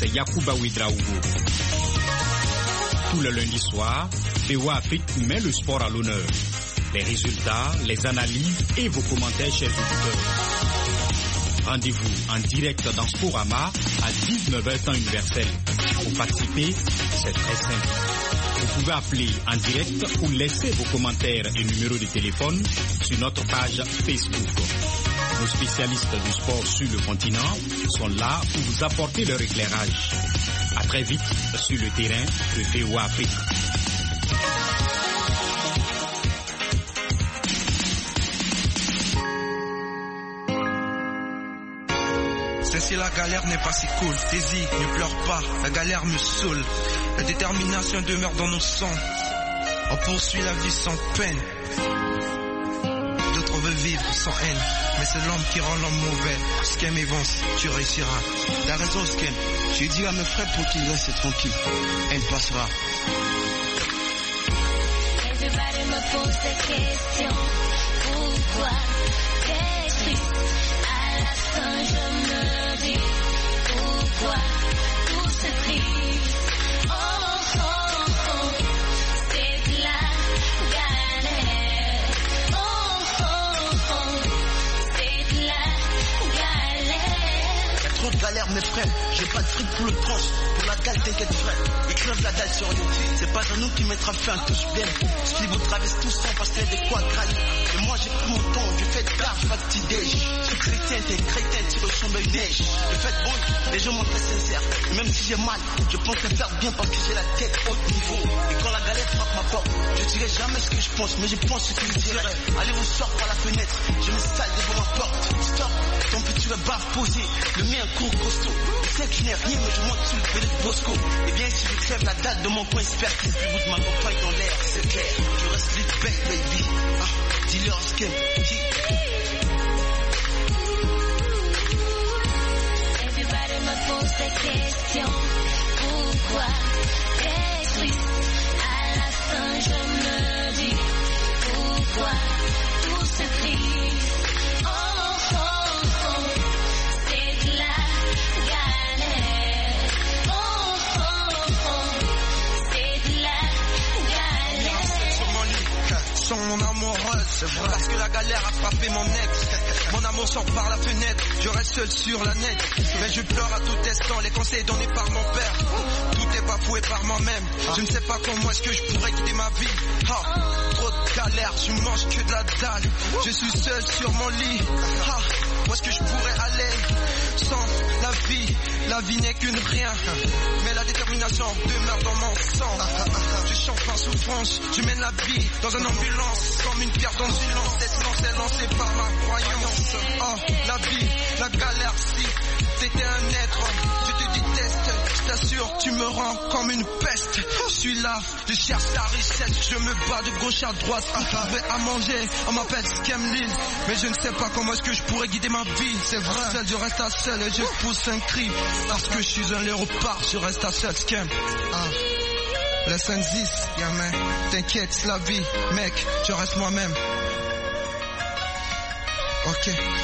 Yacouba Ouedraogo. Tout le lundi soir, VOA Afrique met le sport à l'honneur. Les résultats, les analyses et vos commentaires, chers auditeurs. Rendez-vous en direct dans Sporama à 19h temps universel. Pour participer, c'est très simple. Vous pouvez appeler en direct ou laisser vos commentaires et numéros de téléphone sur notre page Facebook. Nos spécialistes du sport sur le continent sont là pour vous apporter leur éclairage. À très vite sur le terrain de VOA Afrique. Si la galère n'est pas si cool, saisis, ne pleure pas, la galère me saoule. La détermination demeure dans nos sangs. On poursuit la vie sans peine. D'autres veulent vivre sans haine, mais c'est l'homme qui rend l'homme mauvais. Skem Evans, tu réussiras. T'as raison Skem, je dis à mes frères pour qu'ils restent tranquilles. Elle passera. Everybody me pose cette question. Pourquoi t'es triste? À l'instant je me dis pourquoi tout se triste. Oh, oh, oh, c'est de la galère. Oh, oh, oh, c'est de la galère. Y'a trop de galère mes frères, j'ai pas de fric pour le tranche. Pour la dalle t'inquiète frère, ils crevent la dalle sur nous. C'est pas à nous qui mettra fin à touche bien. Si vous traversez tout ça parce qu'il y a des quoi grailler. Et moi j'ai pris mon temps, j'ai fait gaffe à petit déj. Je suis chrétien, t'es chrétien, tu ressembles à une neige. Le fait bon, les gens m'ont très sincère. Et même si j'ai mal, je pense les faire bien parce que j'ai la tête haut niveau. Et quand la galère frappe ma porte, je dirai jamais ce que je pense, mais je pense ce que je dirais. Allez vous sort par la fenêtre, je m'installe devant ma porte. Stop, ton petit bave posé, le mien court costaud. Je sais que je n'ai rien, mais je monte sur le pédé de Bosco. Et bien si je crève la dalle de mon coin expertise, le bout de ma compagne dans l'air, c'est clair. Je reste lit baby. Ah, dis-leur ce qu'elle dit. Everybody me pose cette question. Pourquoi t'es triste? À la fin je me dis pourquoi tout se triste. Oh, oh, oh, c'est de la galère. Oh, oh, oh, c'est de la galère. Sur mon lit, sans mon amoureuse, c'est vrai. Parce que la galère a frappé mon ex. Mon amour sort par la fenêtre, je reste seul sur la net. Mais je pleure à tout instant, les conseils donnés par mon père. Tout est bafoué par moi-même. Je ne sais pas comment est-ce que je pourrais quitter ma vie. Trop de galère, je mange que de la dalle. Je suis seul sur mon lit. Où est-ce que je pourrais aller sans la vie? La vie n'est qu'une rien, mais la détermination demeure dans mon sang. Je chante en souffrance, je mène la vie dans une ambulance, comme une pierre dans une lance. Cette lance est lancée par ma croyance. Oh, la vie, la galère, si t'étais un être, je te déteste, je t'assure, tu me rends comme une peste. Je suis là, je cherche la richesse, je me bats de gauche à droite. J'avais à manger, on m'appelle Skem Lil, mais je ne sais pas comment est-ce que je pourrais guider ma vie. C'est vrai, seul, je reste à seul et je pousse un cri. Parce que je suis un léopard, je reste à seul, Skem. Laisse un 10, gamin. T'inquiète, c'est la vie, mec, je reste moi-même. Ok.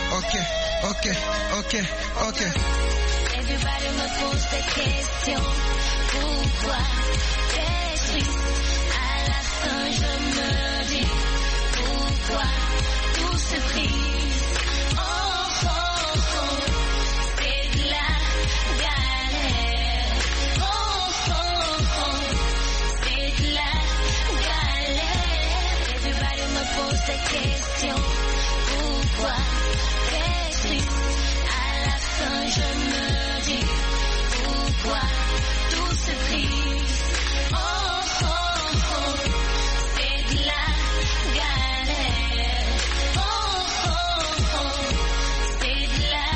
Everybody me pose cette question. Pourquoi t'es triste? À la fin je me dis pourquoi tout se triste. Oh, oh, oh, c'est de la galère. Oh, oh, oh, c'est de la galère. Everybody me pose cette question. Pourquoi t'es triste? À la fin je me dis pourquoi tout se triste. Oh, oh, oh, c'est de la galère. Oh, oh, oh, c'est de la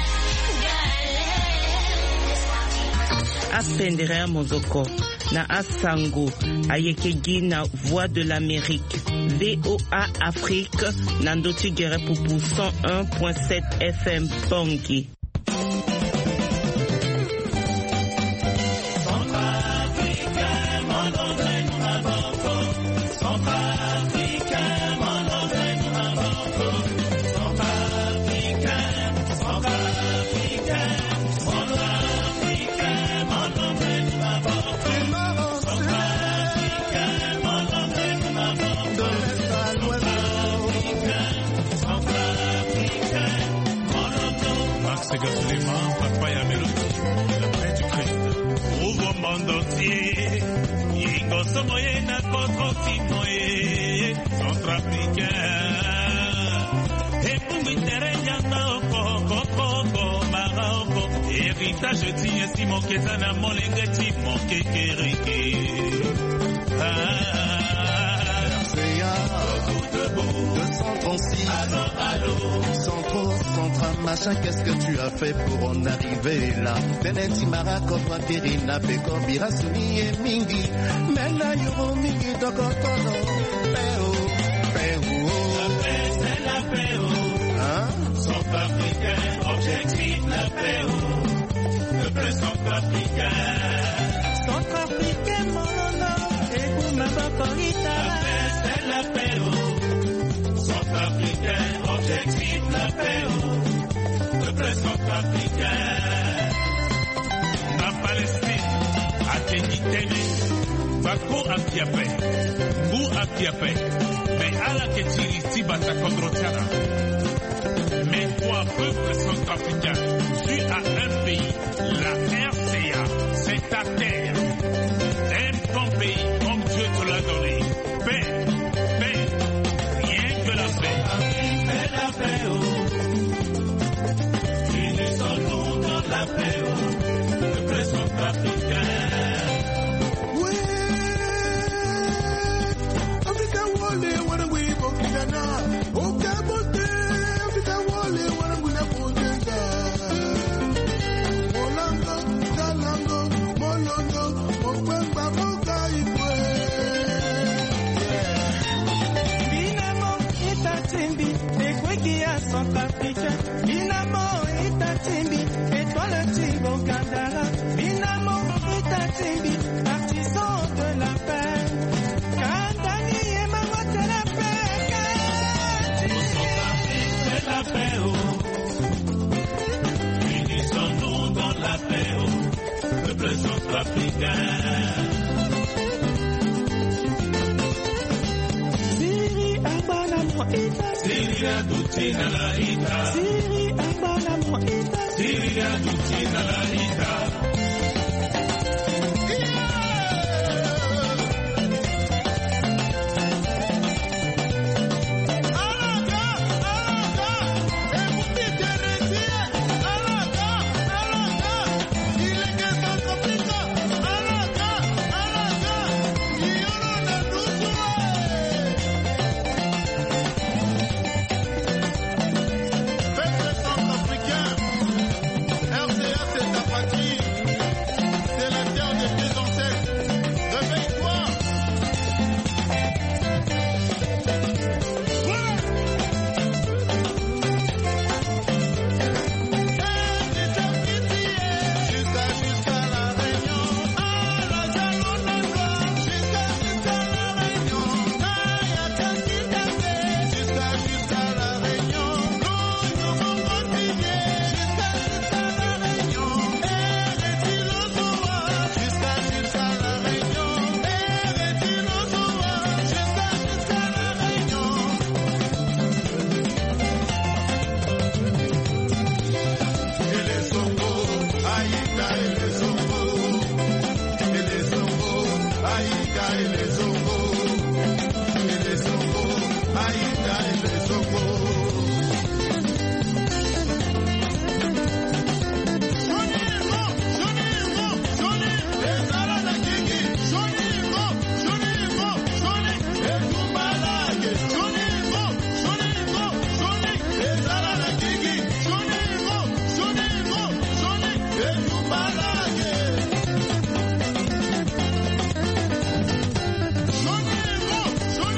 galère. Apendere Mozoko na Asango ayekegi na Voix de l'Amérique. VOA Afrique na Ndoti Gere Poupou 101.7 FM Bangui. Centrafricain, moyen na contre moyen centrafricain et pour m'intéresser Koko Maroko héritage tient si mon kezana mon lengeti mon kekereke de 136 allô Centra machin, qu'est-ce que tu as fait pour en arriver là? Beneti Marako Pirina Beko Birasuni et Mingi Mena Yoro Mingi Dokotono Peu la paix c'est la paix Centrafricain objectif la paix le plus centrafricain Molono et Boumaba Korita la paix c'est la paix Centrafricain objectif la paix le plus centrafricain na Palestine à Kenitene Bako Apiape Mou Apiape mais à la Ketiriti Bata Kondrotiana. Mais toi, peuple centrafricain, tu as un pays, la RCA, c'est ta terre. Aime ton pays comme Dieu te l'a donné. Paix, rien que la paix. Fais la paix, unissons-nous dans la paix, le peuple centrafricain. Centrafricain, Dinamo Itatimbi, étoile Timbo Gandara, Dinamo Itatimbi, artisan de la paix, Kandani et Mamote la paix, c'est la paix, unissons-nous dans la paix, le peuple centrafricain. Syria Dutina la ita Syria Abana Moita Syria Dutina la ita